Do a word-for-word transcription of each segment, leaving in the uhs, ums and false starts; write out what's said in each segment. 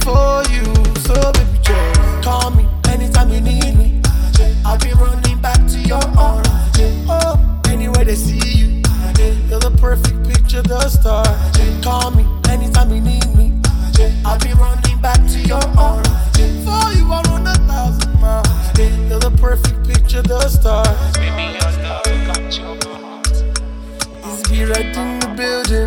for you. So baby, just call me anytime you need me. I'll be running back to your arms. Oh, anywhere they see you, you're the perfect picture, the star. Call me anytime you need me. I'll be running back to your arms. For you, I'll run a thousand miles. You're the perfect picture, the star. Baby, your love got you on my heart. It's be right in the building.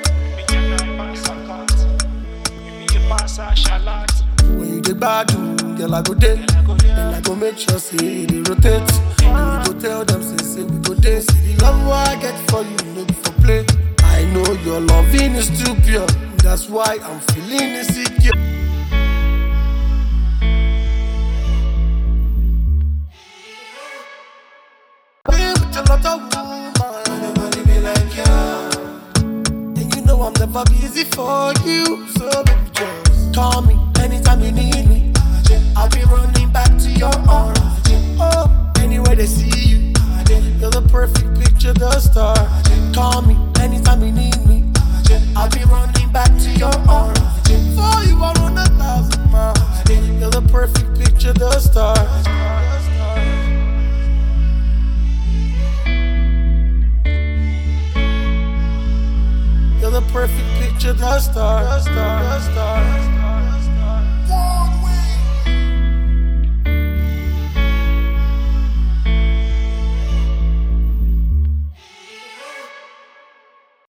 When you get bad, girl, I go there. Then I go make sure, say, they rotate. Then you go tell them, say, say, we go there. See the love what I get for you, no be for play. I know your loving is too pure. That's why I'm feeling insecure. Be with a lot of woman, nobody be like you. And you know I'm never busy for you. So baby, just call me anytime you need me. I'll be running back to your arms. Oh, anywhere they see you, you're the perfect picture, the star. Call me anytime you need me. I'll be running back to your arms. For you, I'll run a thousand miles. You're the perfect picture, the star. You're the perfect picture, the star. The star, the star.